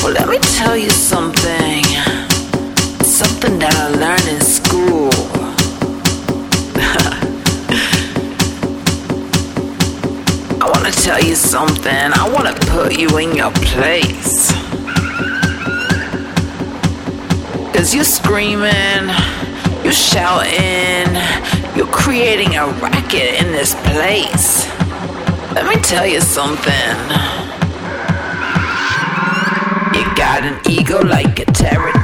Well, let me tell you something. Something that I learned in school. I wanna tell you something. I wanna put you in your place. 'Cause you're screaming, you're shouting, you're creating a racket in this place. Let me tell you something. You got an ego like a pterodactyl.